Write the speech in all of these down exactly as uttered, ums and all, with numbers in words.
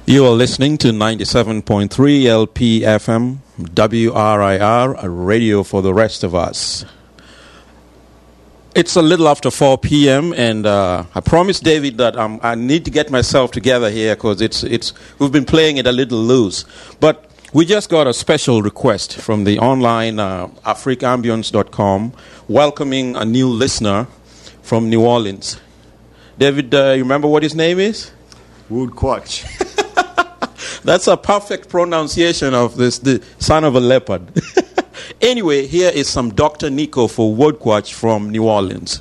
You are listening to ninety-seven point three L P F M, W R I R, a radio for the rest of us. It's a little after four p.m. and uh, I promised David that um, I need to get myself together here because it's it's we've been playing it a little loose. But we just got a special request from the online uh, africa ambience dot com welcoming a new listener from New Orleans. David, uh, you remember what his name is? Woodquatch. That's a perfect pronunciation of this, the son of a leopard. Anyway, here is some Doctor Nico for Woodquatch from New Orleans.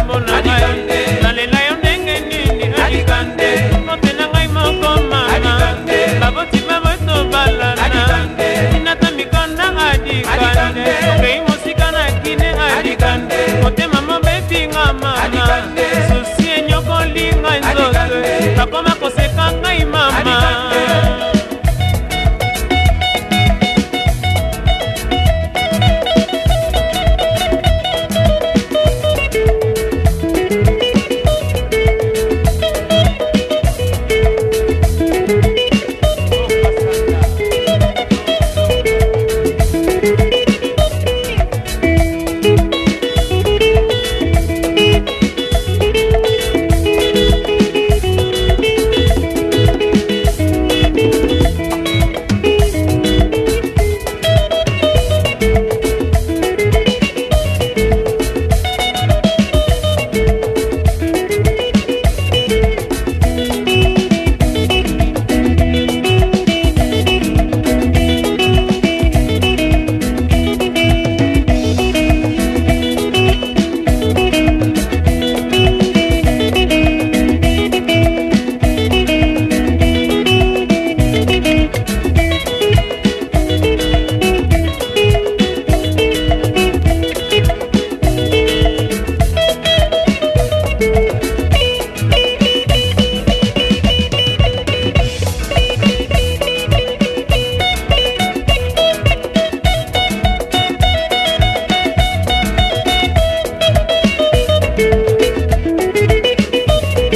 Adigande,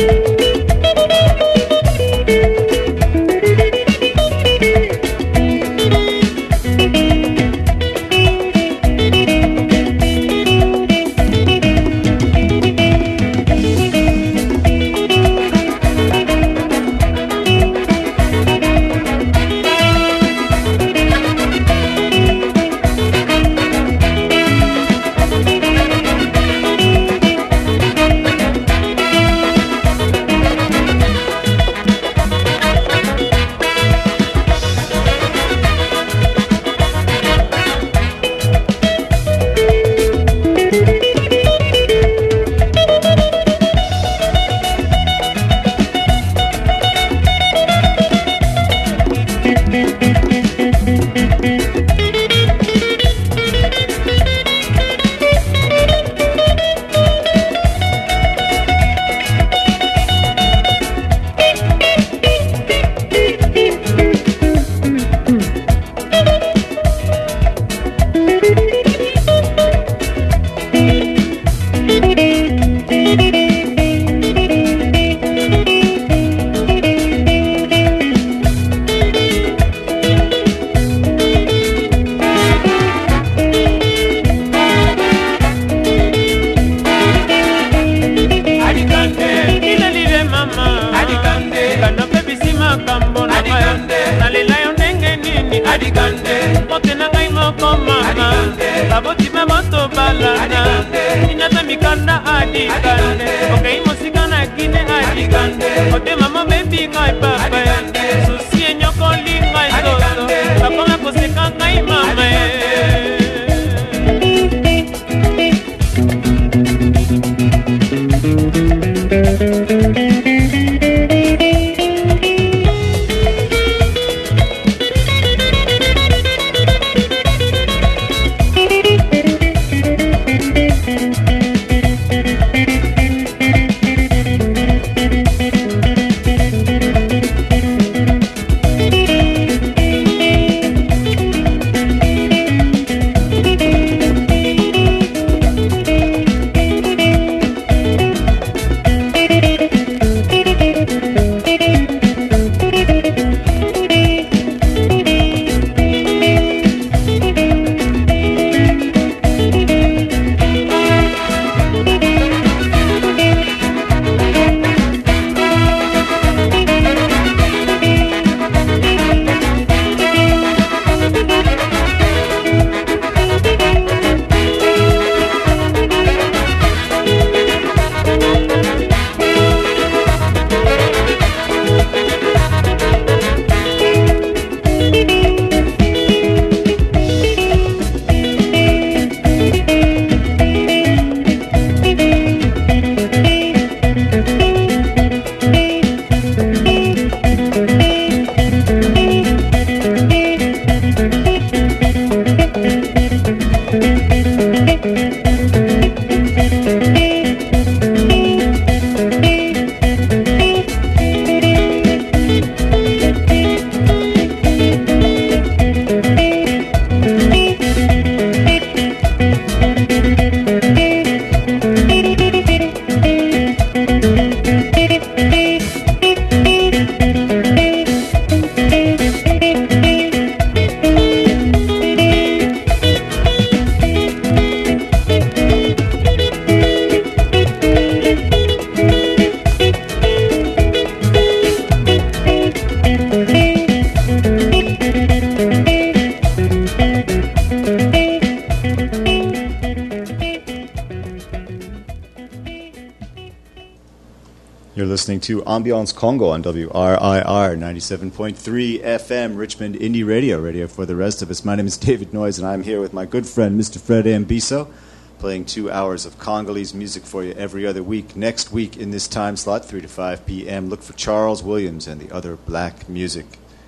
You're listening to Ambiance Congo on W R I R ninety-seven point three F M, Richmond Indie Radio, radio for the rest of us. My name is David Noyes, and I'm here with my good friend, Mister Fred Ambiso, playing two hours of Congolese music for you every other week. Next week in this time slot, three to five p.m., look for Charles Williams and the other black music.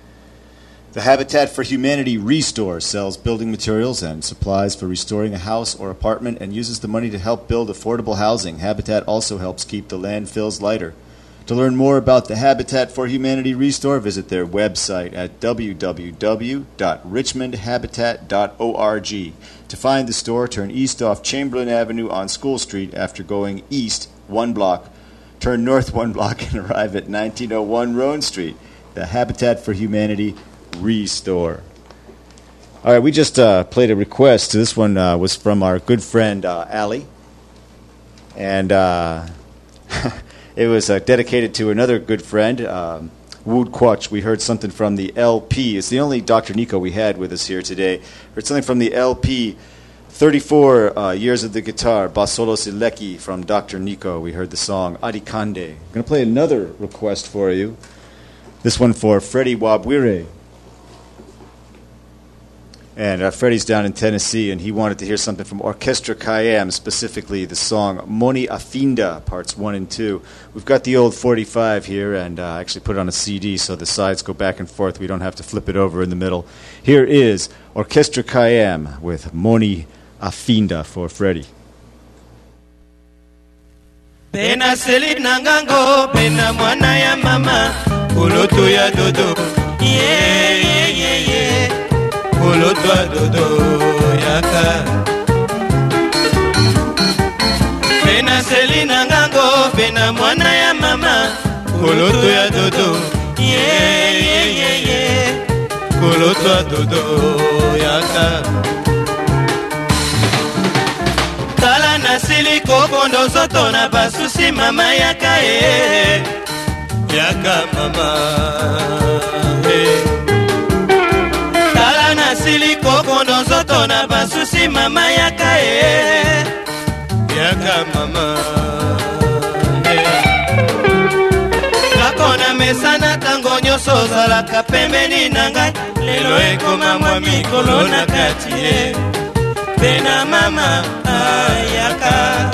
The Habitat for Humanity Restore sells building materials and supplies for restoring a house or apartment and uses the money to help build affordable housing. Habitat also helps keep the landfills lighter. To learn more about the Habitat for Humanity Restore, visit their website at w w w dot richmond habitat dot org. To find the store, turn east off Chamberlain Avenue on School Street after going east one block. turn north one block and arrive at nineteen oh one Roan Street. The Habitat for Humanity Restore. All right, we just uh, played a request. This one uh, was from our good friend uh, Ali. And uh, it was uh, dedicated to another good friend, um, Wood Quach. We heard something from the L P. It's the only Doctor Nico we had with us here today. Heard something from the L P, thirty-four uh, Years of the Guitar, Basolo Sileki from Doctor Nico. We heard the song Adikande. I'm going to play another request for you. This one for Freddie Wabwire. And uh, Freddie's down in Tennessee, and he wanted to hear something from Orchestra Kayam, specifically the song Moni Afinda, parts one and two. We've got the old forty-five here, and uh, I actually put it on a C D so the sides go back and forth. We don't have to flip it over in the middle. Here is Orchestra Kayam with Moni Afinda for Freddie. Pena seli nangango, pena mwana ya mama, kulotu ya dodo, yeah, yeah, yeah, yeah. Kulotwa dodo yaka Pena selina ngango Pena mwana ya mama Kulotwa ya dodo Yeah, yeah, yeah, yeah Kulotwa dodo yaka Tala nasili kokondo soto na basusi mama yaka eh Yaka mama eh Sili koko nzoto na basusi mama yaka e yaka mama e Kakona mesana tango nyoso zalaka pembeni na ngai lelo ekoma mwa mikolo na kati e Pena mama ayaka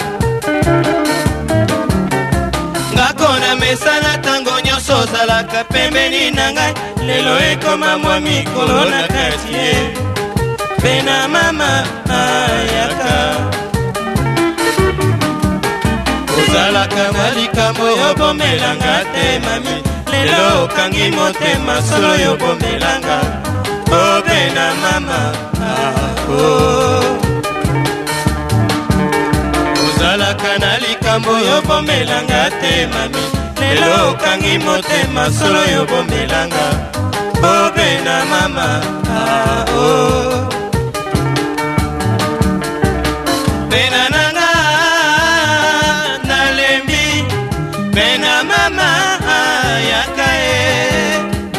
Ngakona mesana tango nyoso zalaka pembeni na ngai lelo ekoma mwa mikolo na kati e Pena mama ayaka Ozalaka na likambo yobomelanga te mami lelo okangi motema solo yobomelanga O pena mama ah, oh. Ozalaka na likambo yobomelanga te mami lelo okangi motema solo yobomelanga O pena mama ah, oh. Pena nanga nalembi Pena mama ayaka e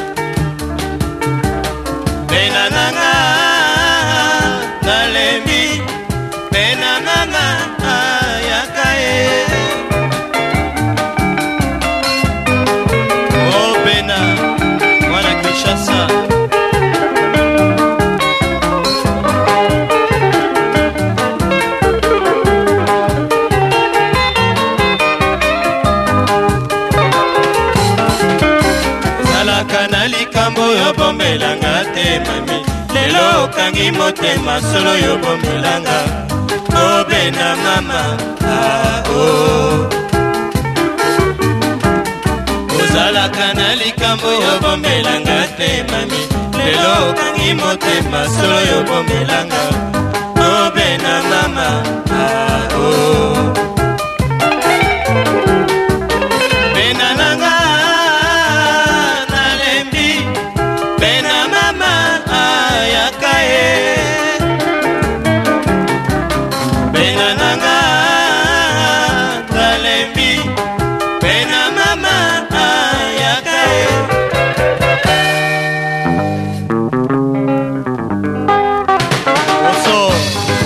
Pena nanga nalembi Pena mama ayaka e Oh pena mwana Kinshasa Yobomelanga te mami lelo okangi motema solo yobomelanga O pena mama ah, oh. Ozalaka na likambo yobomelanga te mami lelo okangi motema solo yobomelanga O pena mama ah, oh. Pena nanga Pena mama ayaka e Pena nanga talembi Pena mama ayaka e Oso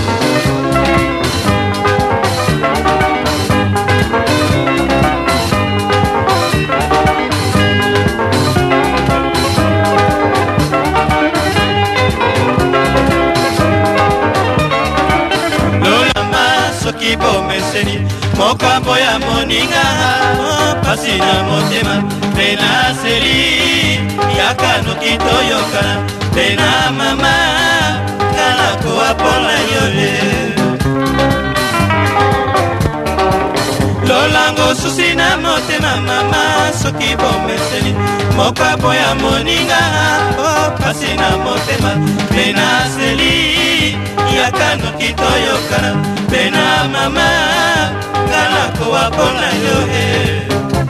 Kibo meseni mokambo ya moninga pasi na motema Pena seli yaka no kitoyoka Pena mama kala ko apola yole lolango susi na motema mama soki bomeseli mokabo ya moninga o pasi na motema pena seli yakano kitoyokana pena mama kana kowa pona yo he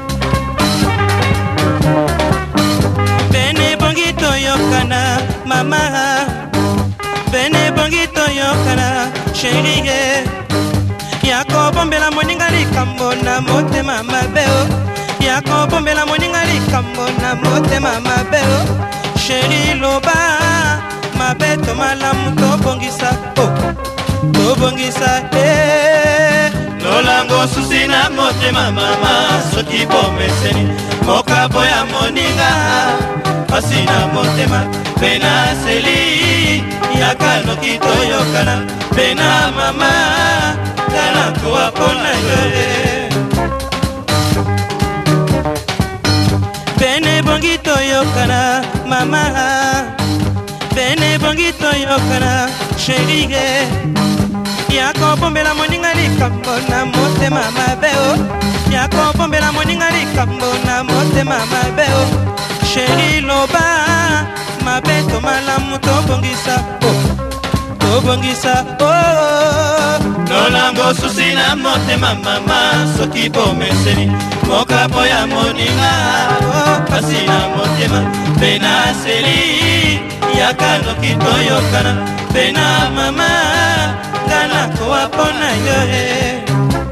bene bongi toyokana mama bene bongi toyokana sherige yako bombela moninga likambo na motema mabeo yako bombela moninga likambo na motema mabeo sheri loba mabeto malamu tobongisa oh tobongisa eh lolango susi na motema mama soki bomeseni mokabo ya moninga pasi na motema pena seli yakano kitoyokana pena mama kana kuwa pona yoye bene bongi toyokana mama bene bongi toyokana sherige yako bombela moninga likambo na motema mabeo yako bombela moninga likambo na motema mabeo sheri loba mabeto malamu tobongisa oh tobongisa oh lolango susi na motema mama soki bomeseni mokabo ya moninga oh pasi na motema pena seli yakano kitoyokana pena mama kana kowa pona yo he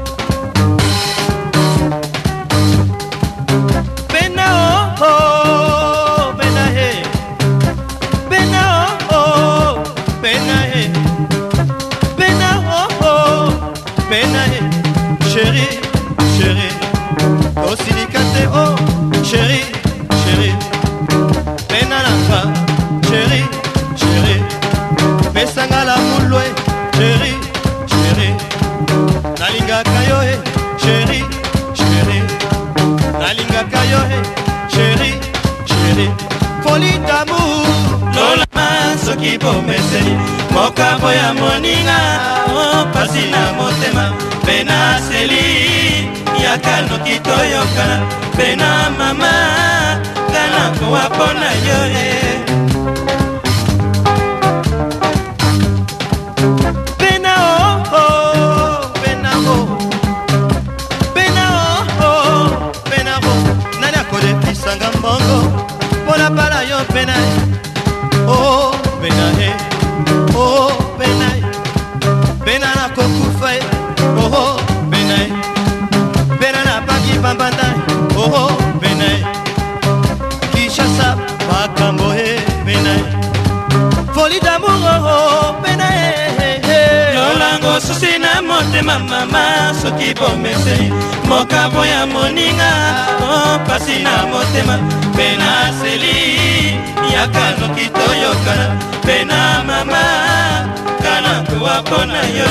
pena oh oh pena he pena oh oh pena he pena oh oh pena he chérie chérie oh silicate oh chérie chérie pena nanga chérie chérie pesanga la mulwe chérie chérie nalinga kayo he chérie chérie nalinga kayo he chérie chérie folie d'amour lola soki bomeseli mokabo ya moninga o pasi na motema pena seli yakano kitoyokana pena mama kana kowa pona yo he pena oh oh pena oh pena oh oh pena oh nani akode pisanga mbongo pona para yo pena oh pena he oh pena pena na kokufa oh oh pena pena na bangi bambanda oh oh pena Kishasa bakambo he pena folie d'amour oh pena lolango susi na motema mama soki bomeseli mokabo ya moninga oh pasi na motema pena seli yakano kitoyokana pena mama kana kuwa pona yo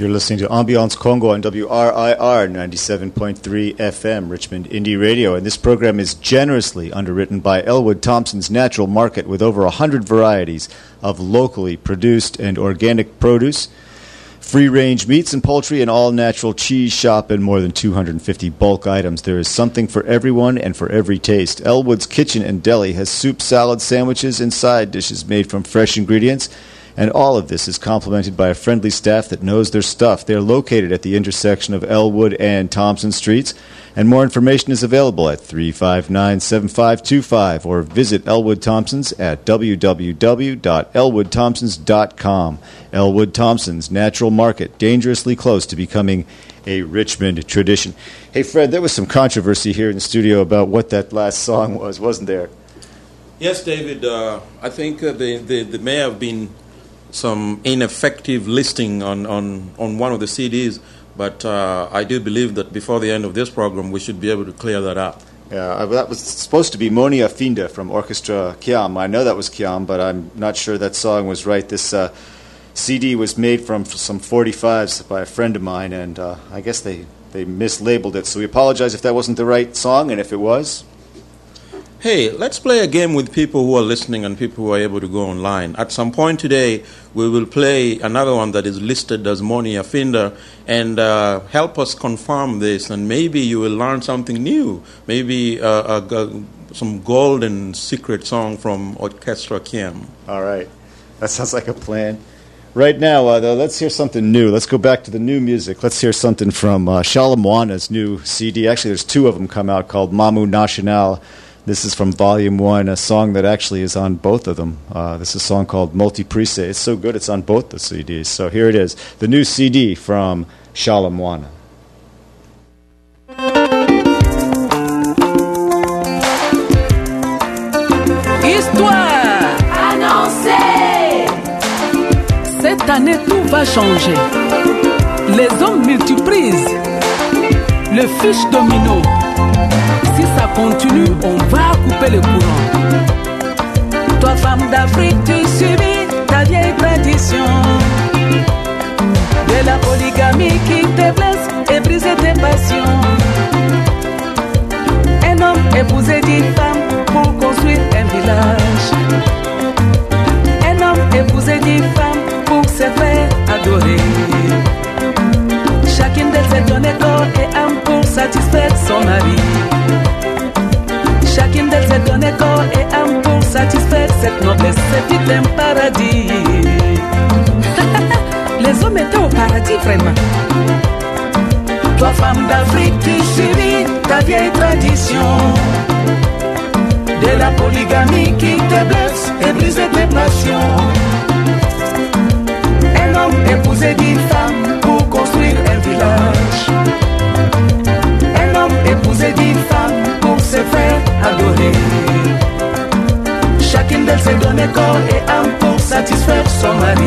You're listening to Ambiance Congo on W R I R ninety-seven point three F M, Richmond Indie Radio, and this program is generously underwritten by Elwood Thompson's Natural Market with over one hundred varieties of locally produced and organic produce, free-range meats and poultry, and all-natural cheese shop, and more than two hundred fifty bulk items. There is something for everyone and for every taste. Elwood's Kitchen and Deli has soup, salad, sandwiches, and side dishes made from fresh ingredients, and all of this is complemented by a friendly staff that knows their stuff. They're located at the intersection of Elwood and Thompson Streets, and more information is available at three five nine, seven five two five or visit Elwood Thompson's at w w w dot elwood thompsons dot com. Elwood Thompson's Natural Market, dangerously close to becoming a Richmond tradition. Hey, Fred, there was some controversy here in the studio about what that last song was, wasn't there? Yes, David. Uh, I think uh, there, there, there may have been some ineffective listing on, on, on one of the C Ds, but uh, I do believe that before the end of this program we should be able to clear that up. Yeah, that was supposed to be Moni Afinda from Orchestra Kiam. I know that was Kiam, but I'm not sure that song was right. This uh, C D was made from some forty-fives by a friend of mine, and uh, I guess they, they mislabeled it, so we apologize if that wasn't the right song, and if it was. Hey, let's play a game with people who are listening and people who are able to go online. At some point today, we will play another one that is listed as Moni Afinda, and uh, help us confirm this, and maybe you will learn something new. Maybe uh, a, a, some golden secret song from Orchestra Kiam. All right. That sounds like a plan. Right now, uh, though, let's hear something new. Let's go back to the new music. Let's hear something from uh, Shalamwana's new C D. Actually, there's two of them come out called Mamu National. This is from Volume one, a song that actually is on both of them. Uh, this is a song called Multiprise. It's so good it's on both the C Ds. So here it is, the new C D from Shalamwana. Histoire annoncée. Cette année, tout va changer. Les hommes multiprises, le fiche domino. Si ça continue, on va couper le courant. Toi, femme d'Afrique, tu subis ta vieille tradition de la polygamie qui te blesse et brise tes passions. Un homme épousait dix femmes pour construire un village. Un homme épousait dix femmes pour se faire adorer. Chacune d'elles s'est donné corps et âme pour satisfaire son mari. Chacune d'elles s'est donné corps et âme pour satisfaire cette noblesse. C'était un paradis. Les hommes étaient au paradis vraiment. Toi, femme d'Afrique, tu subis ta vieille tradition de la polygamie qui te blesse et brise tes passions. Un homme épousait dix femmes pour construire un village. Un homme épousait dix femmes pour se faire adorer. Chacune d'elles s'est donné corps et âme pour satisfaire son mari.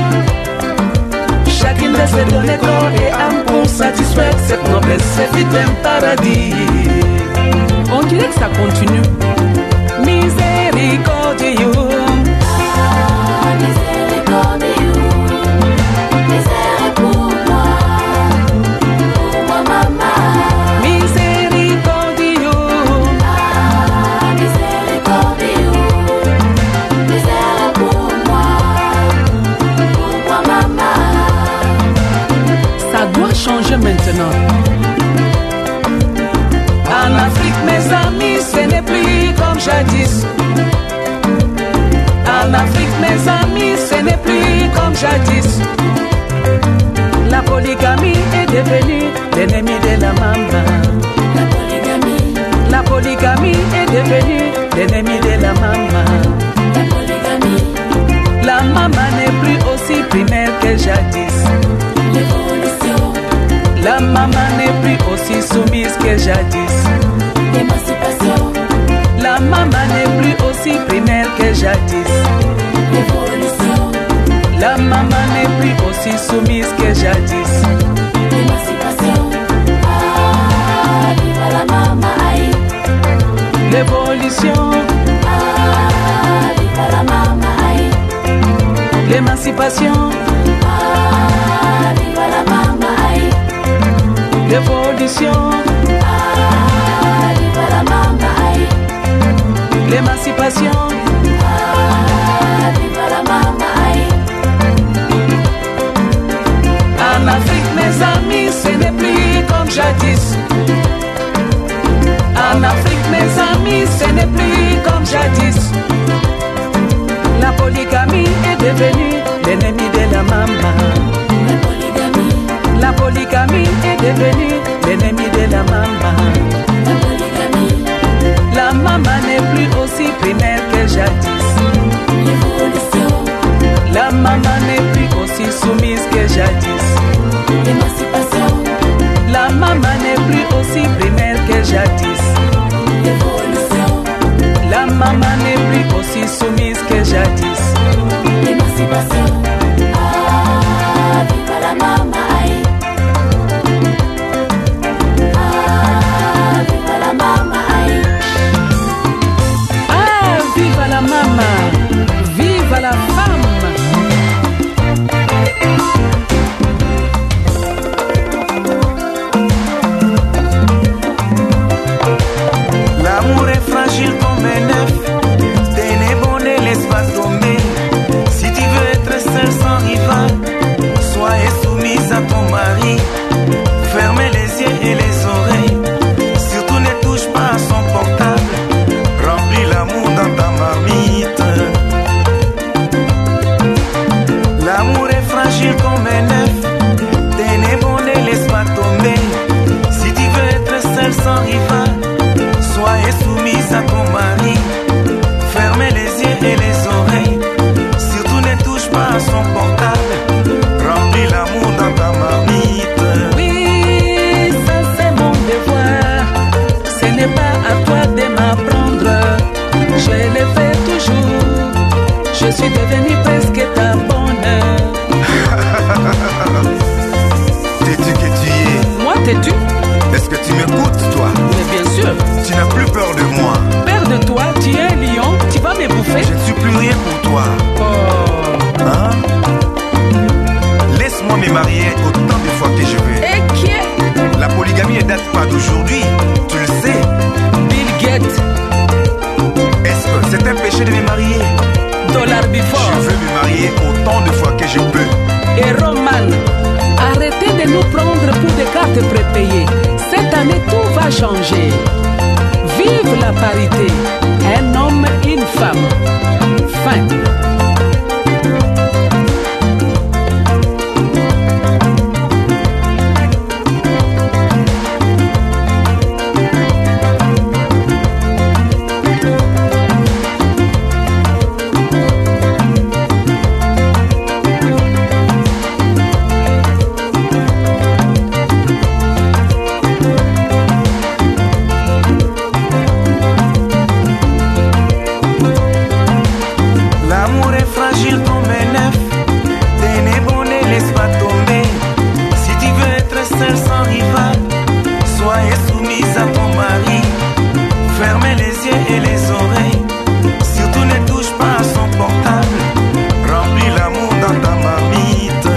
Chacune d'elles s'est donné corps et âme pour satisfaire cette noblesse. C'était un paradis. On dirait que ça continue. Miséricordieux. Ah, miséricordieux. Misère pour moi. Pour moi, maman. Changer maintenant. En Afrique, mes amis, ce n'est plus comme jadis. En Afrique, mes amis, ce n'est plus comme jadis. La polygamie est devenue l'ennemi de la maman. La polygamie. La polygamie est devenue l'ennemi de la maman. La polygamie. La maman n'est plus aussi primaire que jadis. L'évolution. La maman n'est plus aussi soumise que jadis. L'émancipation. La maman n'est plus aussi primaire que jadis. L'évolution. La maman n'est plus aussi soumise que jadis. L'émancipation. Ah, viva la maman, aïe. L'évolution. Ah, viva la maman, aïe. L'émancipation. Ah, viva la maman. l'évolution, Ah, viva la mama, aïe. l'émancipation, Ah, viva la mama, aïe. en Afrique mes amis ce n'est plus comme jadis. En Afrique mes amis ce n'est plus comme jadis. La polygamie est devenue l'ennemi de la maman. La polygamie, La polygamie est devenue l'ennemi de la maman. la polygamie, La maman n'est plus aussi primaire que jadis. l'évolution, La maman n'est plus aussi soumise que jadis. l'émancipation, La maman n'est plus aussi primaire que jadis. l'évolution, La maman n'est plus aussi soumise que jadis. l'émancipation. Ah, viva la mama, aïe. Ah, viva la mama, aïe. Ah, viva la maman, viva la femme. L'amour est fragile comme un œuf. T'es né bon et laisse pas tomber. Si tu veux être seul sans rival, sois soumise à ton mari. Ferme les yeux et les oreilles. Surtout ne touche pas à son portable. Remplis l'amour dans ta marmite. L'amour est fragile comme un œuf. T'es né bon et laisse pas tomber. Si tu veux être seul sans rival, sois soumise à ton mari. Ferme les yeux et les oreilles. Surtout ne touche pas à son portable. Remplis l'amour dans ta marmite. Oui, ça c'est mon devoir. Ce n'est pas à toi de m'apprendre. Je le fais toujours. Je suis devenue presque ta bonne. T'es-tu que tu es? Moi, t'es-tu? Est-ce que tu m'écoutes, toi? Mais bien sûr. Tu n'as plus peur de moi. Père de toi, tu es un lion, tu vas me bouffer. Je ne suis plus rien pour toi. Oh. Hein? Laisse-moi me marier autant de fois que je veux. Et qui est La polygamie ne date pas d'aujourd'hui. Tu le sais. Bill Gates, Est-ce que c'est un péché de me marier? Dollar Je Before veux me marier autant de fois que je peux. et Roman. Arrêtez de nous prendre pour des cartes prépayées. Cette année, tout va changer. Vive la parité. Un homme, une femme. Fin. L'amour est fragile comme un œuf. T'es né bon et laisse pas tomber. Si tu veux être seul sans rival, sois soumise à ton mari. Ferme les yeux et les oreilles. Surtout ne touche pas à son portable. Remplis l'amour dans ta marmite.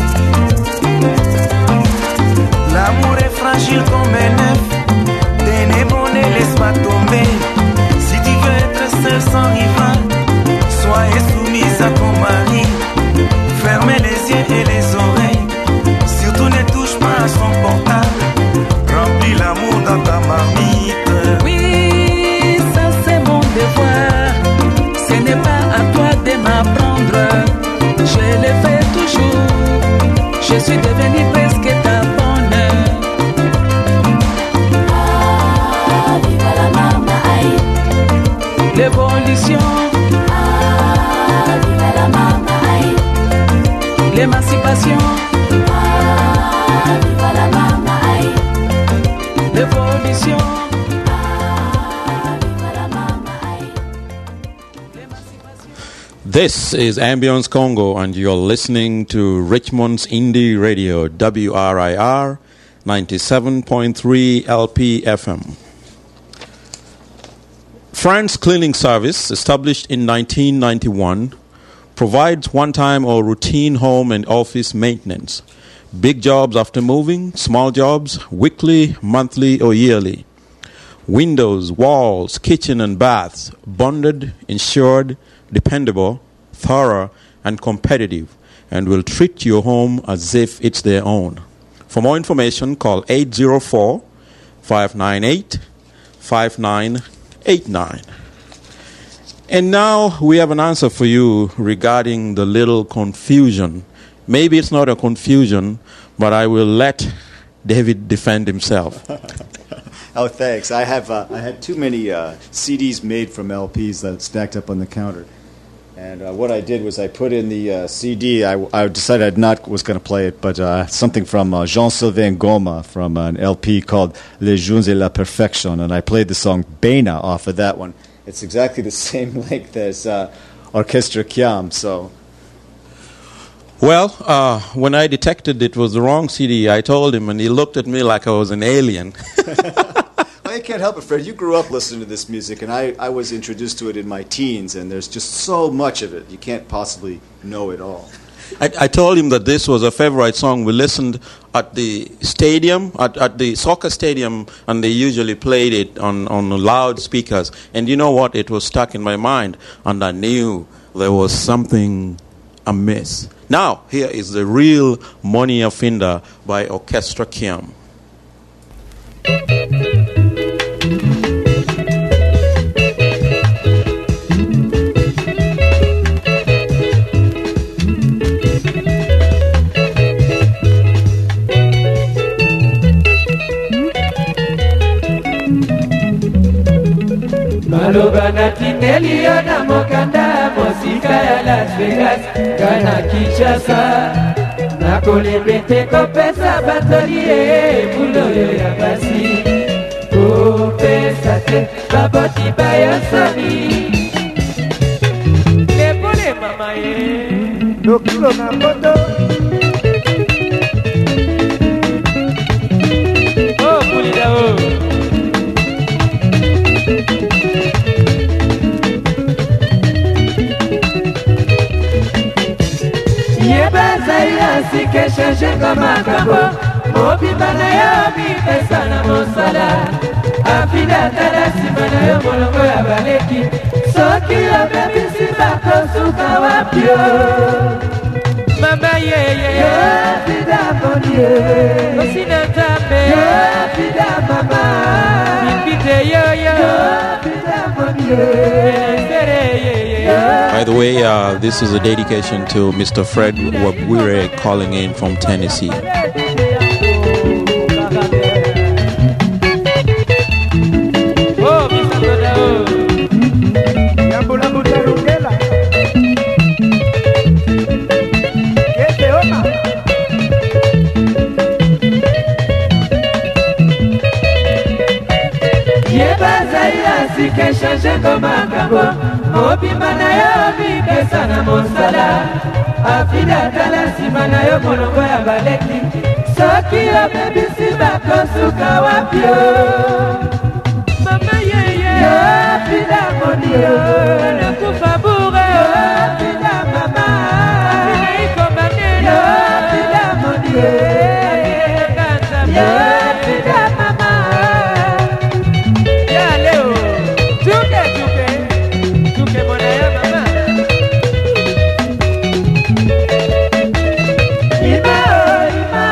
L'amour est fragile comme un œuf. T'es né bon et laisse pas tomber. Si tu veux être seul sans rival, sois soumise à ton mari. Ferme les yeux et les oreilles. Surtout ne touche pas à son portable. Remplis l'amour dans ta marmite. Oui, ça c'est mon devoir. Ce n'est pas à toi de m'apprendre. Je le fais toujours. Je suis devenue presque ta bonne. Ah, viva la mama, aïe. L'évolution, Ah, viva la mama, aïe. l'émancipation, Ah, viva la mama, aïe. l'évolution. Ah, viva la mama, aïe. This is Ambience Congo, and you're listening to Richmond's Indie Radio, W R I R, ninety-seven point three L P F M. France Cleaning Service, established in nineteen ninety-one, provides one-time or routine home and office maintenance, Big jobs after moving, small jobs, weekly, monthly, or yearly. Windows, walls, kitchen and baths, bonded, insured, dependable, thorough, and competitive, and will treat your home as if it's their own. For more information, call eight zero four, five nine eight, five nine eight nine. And now we have an answer for you regarding the little confusion. Maybe it's not a confusion, but I will let David defend himself. Oh, thanks. I have uh, I had too many uh, C Ds made from L Ps that stacked up on the counter. And uh, what I did was I put in the uh, C D. I, I decided I not was going to play it, but uh, something from uh, Jean-Sylvain Goma from an L P called Les Jours et la Perfection, and I played the song Bena off of that one. It's exactly the same length as uh, Orchestra Kiam, so... Well, uh, when I detected it was the wrong C D, I told him, and he looked at me like I was an alien. Well, you can't help it, Fred. You grew up listening to this music, and I, I was introduced to it in my teens, and there's just so much of it. You can't possibly know it all. I, I told him that this was a favorite song. We listened at the stadium, at, at the soccer stadium, and they usually played it on, on loudspeakers. And you know what? It was stuck in my mind, and I knew there was something amiss. Now, here is the real Money Afinda by Orchestra Kiam. Maloba na tineli na mokanda mosika ya Las Vegas kana Kinshasa na kolebete kopesa batolie buloyo ya basi kopesa te baboti bayasani lepole mama ye dokulo na moto oh bulida oh Si que change comme un cabo, mobi bana mi pesa na mosala. Afida tala si bana yo molongo ya baleki. Soki yo bebi si bako suka wapio. Mama ye ye ye. Yo vida bonye. Osina tape. Yo vida mama. Bipite yo yo. Yo vida bonye. Sere ye ye. By the way, uh, this is a dedication to Mister Fred Wabwire calling in from Tennessee. Que change comme un cabo, mobima na yo mi pesa na mosala. Afida tala sima na yo molongo ya baleki. Soki yo bebi si bako suka wapio. Mama ye ye. Yo afida moni yo. Na kufa bure yo. Afida mama. Afida iko maneno. Yo afida moni yo. Afida kanza. Yo afida mama. Ya leo. Tuke tuke, tuke mwana ya mama. Ima o, ima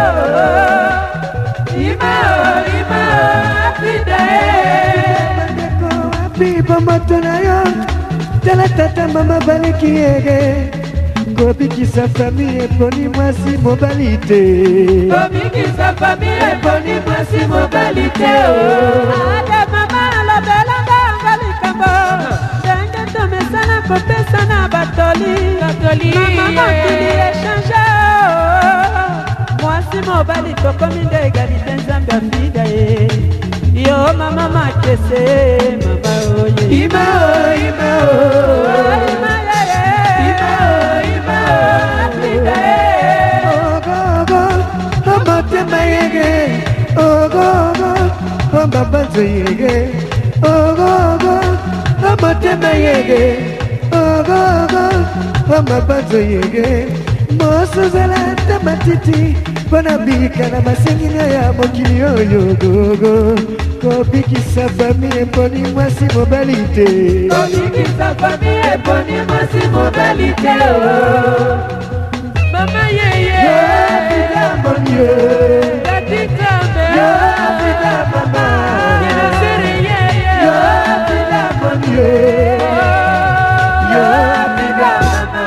o, ima o, ima o, Afida e. Mandeko api pamatona yo, tala tata mama baleki ege. Kobikisa famille poni mwasi mobalite. Kobikisa famille poni mwasi mobalite o. Ada mama la belanga. Denge to mesana kopesa na batoli batoli mama tuli échange mwasi mobali tokomi nde egalite nzambe afida ye yo mama makese mama oye ima o ima o ima ye ima o ima o afida ye ogogo omatema yege ogogo omabanzo yege ogogo Amatema yege, ogogo, amabanzo yege. mosozala ta matiti mpona bika na masengina ya mokili oyo gogo kobikisa fami eponi mwasi mobali te kobikisa fami eponi mwasi mobali te mama yeye yo vida mon Dieu tatita me yo vida mama yo sere yeye yo vida mon Dieu yo vida mama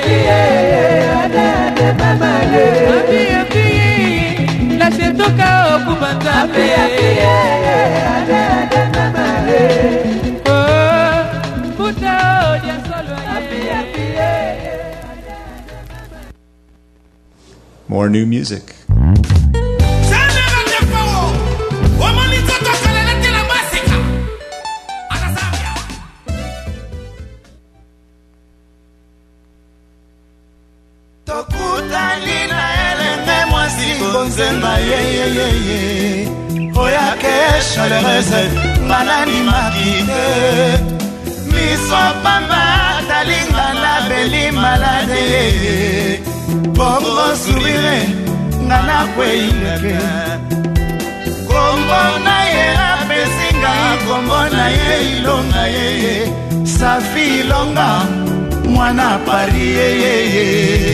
More new music. Nzenga ye ye ye ye Oya ke chaleureuse Malani makite Miso pamba Talinga la beli malade ye Bongo sourire Ngana kwe ileke Kombo na ye apesinga Kombo na ye ilonga ye Safi ilonga Mwana pari ye ye ye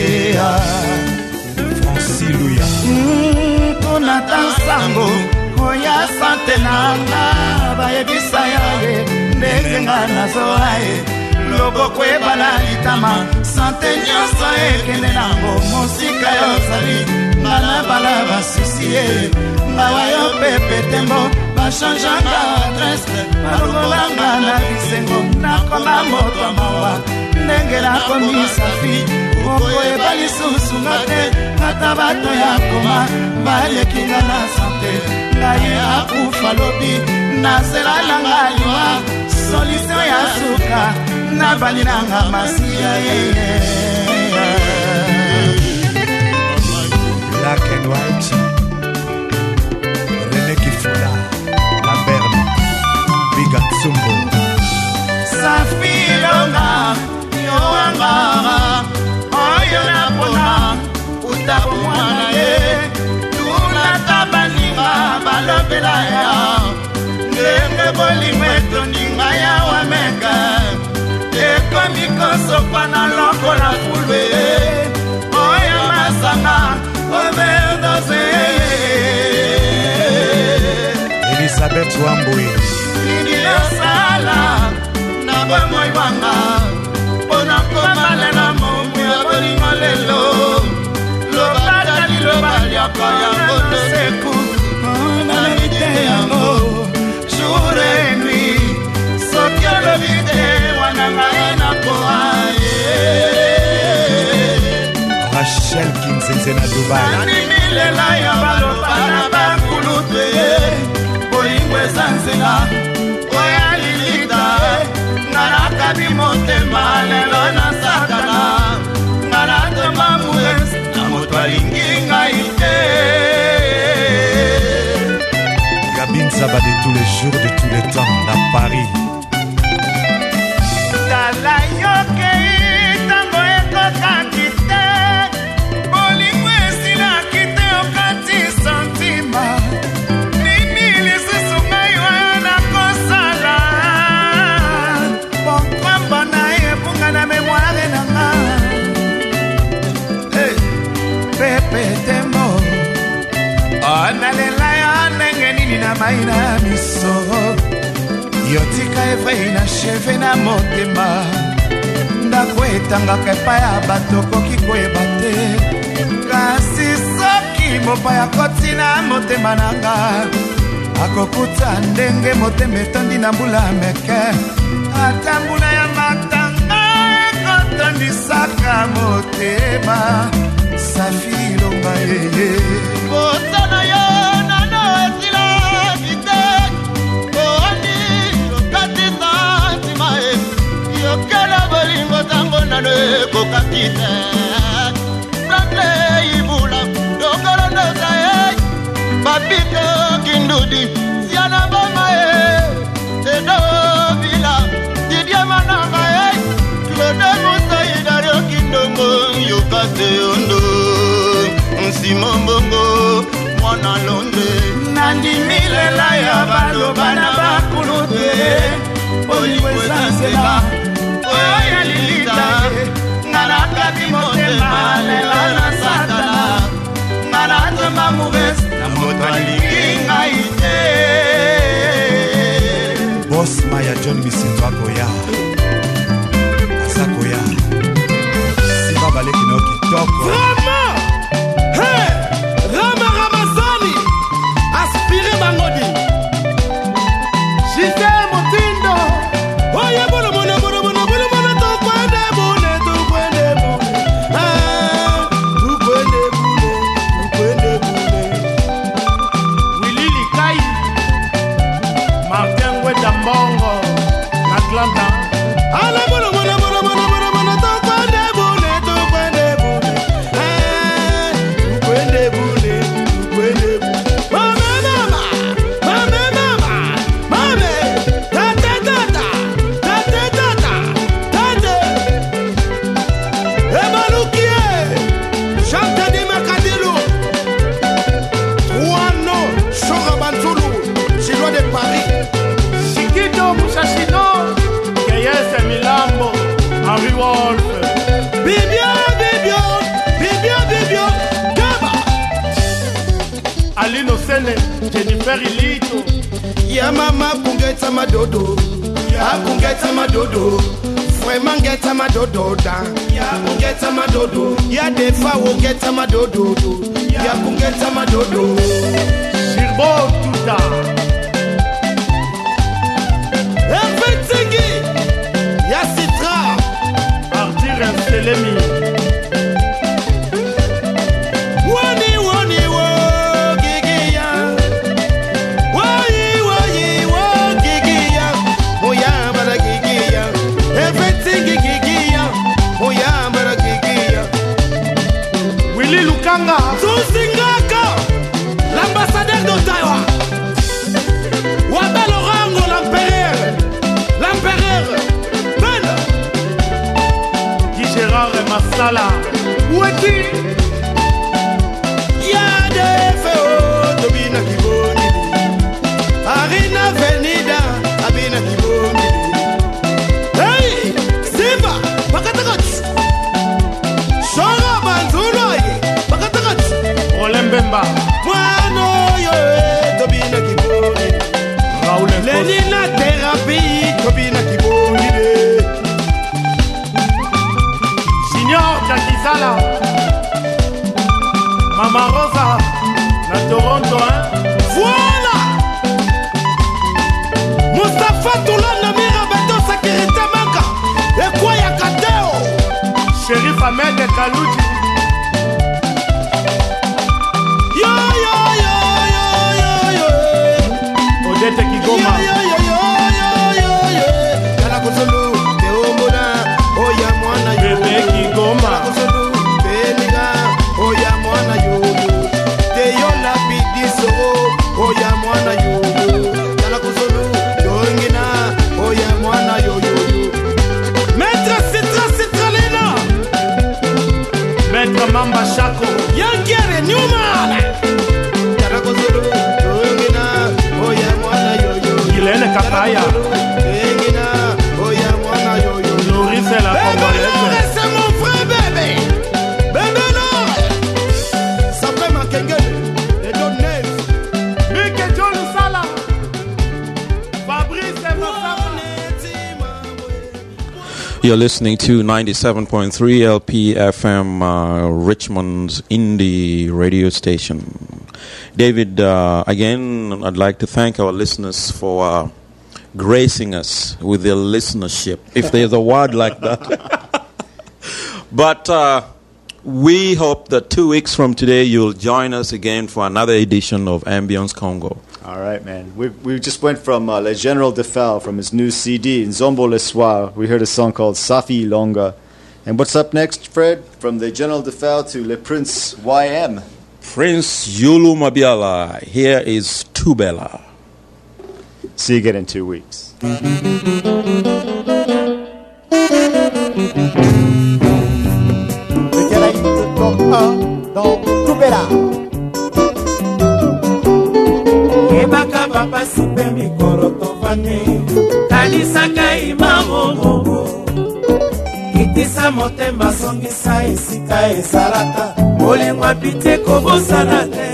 Luya Tunata sango Koya sante nanga Baye bisaya ye Nengenga nazo aye Logo kwe bala itama Sante nyoso e kene nango Musika yo sali Ngana bala basusi ye Ngawa yo pepe tembo Bachanjanga adresse Balongolanga na bisengo Nakoma moto mawa Nengela komisafi Oko ebali susu ngate Kata bato ya koma Vale kinga na sante Na ye akufa lobi Na sela langa liwa Solution ya suka Na bali nanga masia ye Black and white René Kifula La Berne Biga Tsumbo Safi longa Yoanga Oyo na pona Utabu mwana ye Tuna tabaninga Balobela ya Ngenge boli mweto Ninga ya wameka Eko mikoso Pana loko la fulwe Oyo masanga Overdose Elisabeth Wambui Nini yo sala Na bomo ibanga Pona komale na momu ya bolingo lelo Lobata li lobali ya kaya ngoto seku Na lite yango Jour et nuit Sokyo lobite Wananga ena koa Rachel Kinzenze na Dubai Nani milela ya baloba na bakulutwe Bolingo ezanzenga Oya lilita Ngana kabi motema lelo na sakana Ngana tema mues na motwalingi ngaite Gabine Zaba de tous les jours de tous les temps à Paris Tala yoke itango eko kakite Bolingo esila kite okati santima Nini lisusu ngai wana kosala Pokwamba na epunga na memoire nanga Hey, Pepe Tembo Onalela ya nenge nini na maina miso Yotika evre na cheve na motema Ndako etangaka epai ya bato koki koyeba te Kasi soki mopaya koti na motema nanga Akokuta ndenge motema etondi na mbula meke Ata mbula ya matanga ekotondisaka motema Safi longa yeye Botana yo nano esila kite Koani lokati santima e Yokela bolingo tango nano ekokakite Prate ibula Dokoro ndosa e Babito kindudi Siana bama e Edo vila Didier mananga e Claude Moussaïda Ryokindombo Yokate ondo Nsimo mbongo Mwana londe Nandi milela ya baloba na bakulute Olimwe sansela Oya lilita Ngana kabi motema Lela na satana Ngana tema mouves Na motalingi ngaite Boss Maya John Misinto Akoya Asakoya Simba Henry Wolf. Bibio, Bibio, Bibio, Bibio, Gaba. Alino Sene, Jennifer Ilito. Ya mama kungeta madodo, ya kungeta madodo. Vraiment ngeta madodo da, ya kungeta madodo. Ya defa wo ngeta madodo, ya kungeta madodo. Shirbo Tuta. Everything, ya Citra. Arthur Selemi. Wani wani wo gigiya. Wani wani wo gigiya. Moya bara gigiya. Everything gigiya. Moya bara gigiya. Willy Lukanga. Susingaka. L'ambassadeur d'Ottawa. Wabel Orango, l'empereur. L'empereur. Ben. Guy Gérard et Massala. Où est-il? Yade feo tobina kiboni. Arina venida abina kiboni. Hey, Simba, bakatakat. Shora banzulo ye, bakatakat. Olembemba. Mwano yo tobina kiboni. Raoul Nkos. Lenina thérapie tobina kiboni. Junior Kakizala. Mama Rosa. Na Toronto, hein. Voilà. Mustafa Toulana Mira Beto Sécurité Manka. Et quoi ya Kateo? Shérif Ahmed Kalouji. Yo yo yo yo yo yo. Odette Kigoma. Yo yo yo yo yo yo. Kana kusulu Teomona. Oya mwana yo. Bébé Kigoma. Kana kusulu Beniga. Oya mwana yo. Teyo la bidiso. Oya mwana yo. Kana kusulu Joingina. Oya mwana yo yo yo. Maître Citra Citralina. Maître Mamba Chako. Yankere Newman. Kana kusulu Joingina. Oya mwana yo yo. Guylaine Kapaya. Joingina. Oya mwana yo yo. Loris et la Bébé Congolaise. Nord, c'est mon frère bébé. Bébé Nord. Ça fait ma kengele. Les données. Mike John Sala. Fabrice et Massama. You're listening to ninety-seven point three L P F M, uh, Richmond's indie radio station. David, uh, again, I'd like to thank our listeners for uh, gracing us with their listenership, if there's a word like that. But uh, we hope that two weeks from today you'll join us again for another edition of Ambience Congo. All right, man. We we just went from uh, Le General Defal from his new C D, Nzombo Le Soir. We heard a song called Safi Longa. And what's up next, Fred? From Le General Defal to Le Prince Y M. Prince Yulu Mabiala, here is Tubela. See you again in two weeks. Ebaka papa sipe mikoro tovane Kalisaka imamomomo Kitisa motema songisa esika esalaka Molengwa pite kobosana te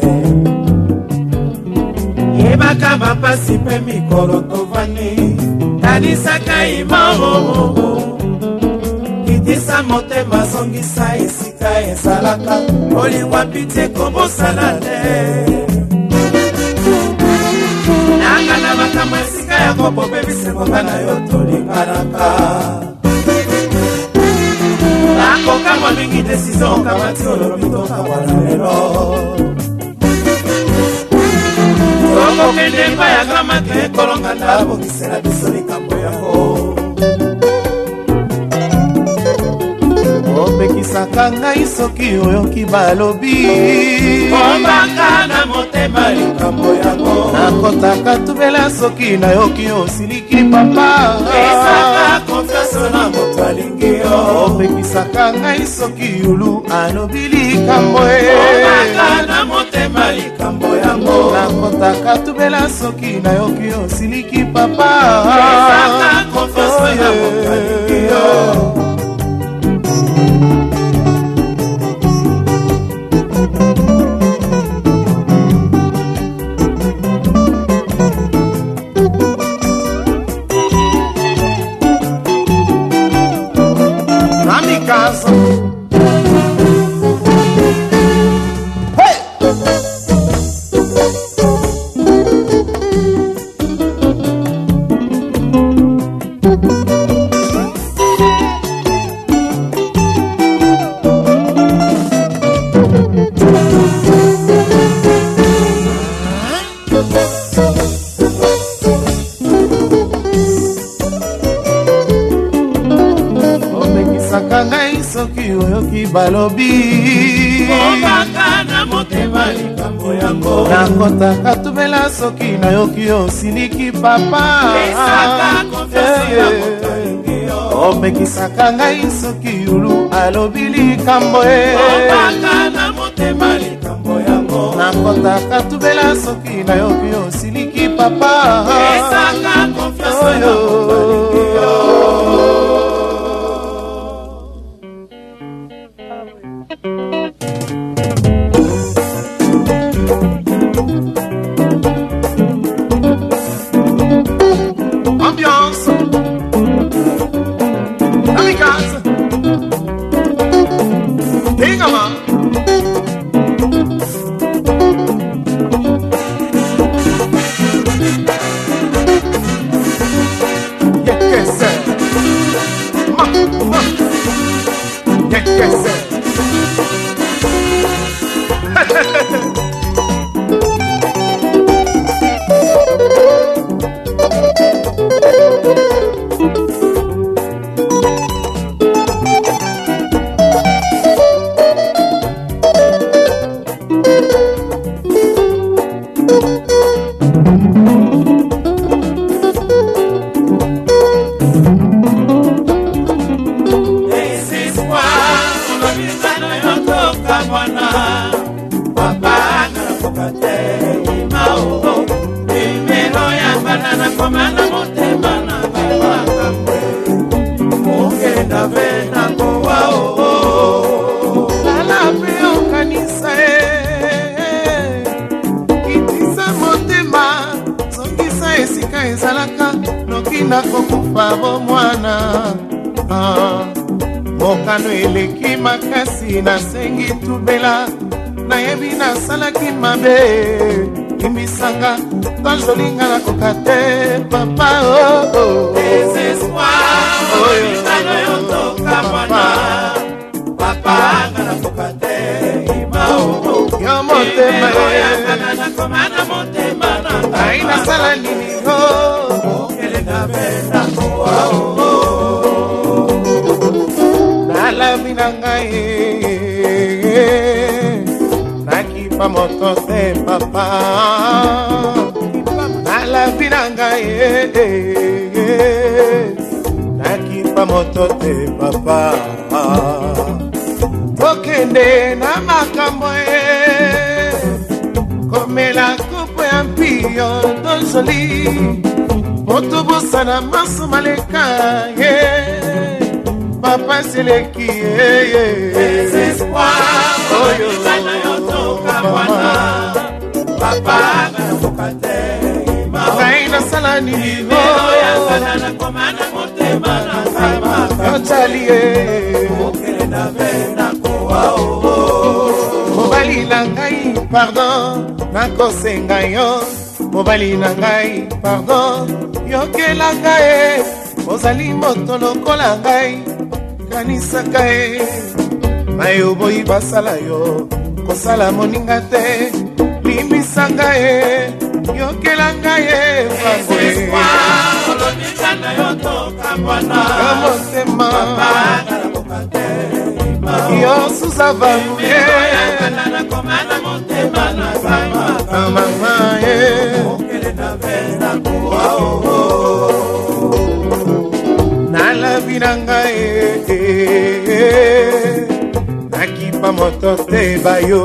Ebaka papa sipe mikoro tovane Kalisaka imamomomo Kitisa motema songisa esika esalaka Molengwa pite kobosana te Nanga na makambo esika ya kopo bebise mokana yo tolinganaka Nakoka mwa mingi desizon kamati ololobi tokamwa na lelo Toko kende mba ya kamake kolonga ndabokisela biso likambo yango Opekisaka ngai soki oyoki balobi Ombaka na motema likambo yango Nakotaka tubela soki nayoki osiliki papa Esaka konfianso na moto alingi yo Opekisaka ngai soki yulu alobi likambo Ombaka na motema likambo yango Nakotaka tubela soki nayoki osiliki papa Esaka konfianso na moto alingi yo Kamikaze. Balobi Obakana motema likambo yango Nakotaka tubela soki na yoki osiliki papa Esaka konfiansi ya moto Omekisaka ngai soki yulu alobi likambo Obakana motema likambo yango Nakotaka tubela soki na yoki osiliki papa Esaka konfiansi ya moto nasengi tubela na yebi na salaki mabe imisanga tozolinga na kokate papa oh oh désespoir oh yo yotoka mwana papa na kokate ima oh yo motema ya na komana motema na aina sala nini oh kelenga bena oh la vida ngai nakipa moto te papa na la vida ngai nakipa moto te papa okende na makambo komela kupo ya mpio dozoli motobusa na maso maleka papa seleki désespoir oyo yotoka mwana papa na kokate ngai nasala nini oyasala na komana motema na kama yotalie okele na vena koa mobali na ngai pardon nakosenga yo mobali na ngai pardon yokela ngai ozali moto lokola ngai kanisaka e mayo boyi basala yo kosala moninga te limbisanga e yokelanga e vangwe kamotema yo suza vangue kamama e nala vinanga e nakipa moto te bayo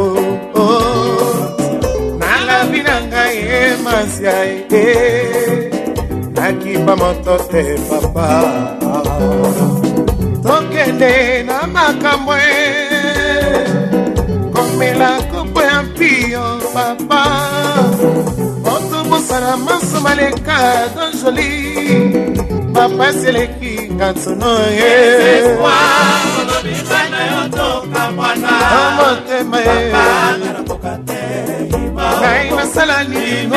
nala vinanga e masia e nakipa moto te papa tokende na makambo komela kopo ya mpio papa otobosana maso maleka don joli papa seleki kantono ye motema ye ngai nasala ningo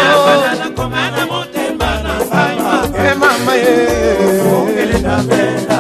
e mama ye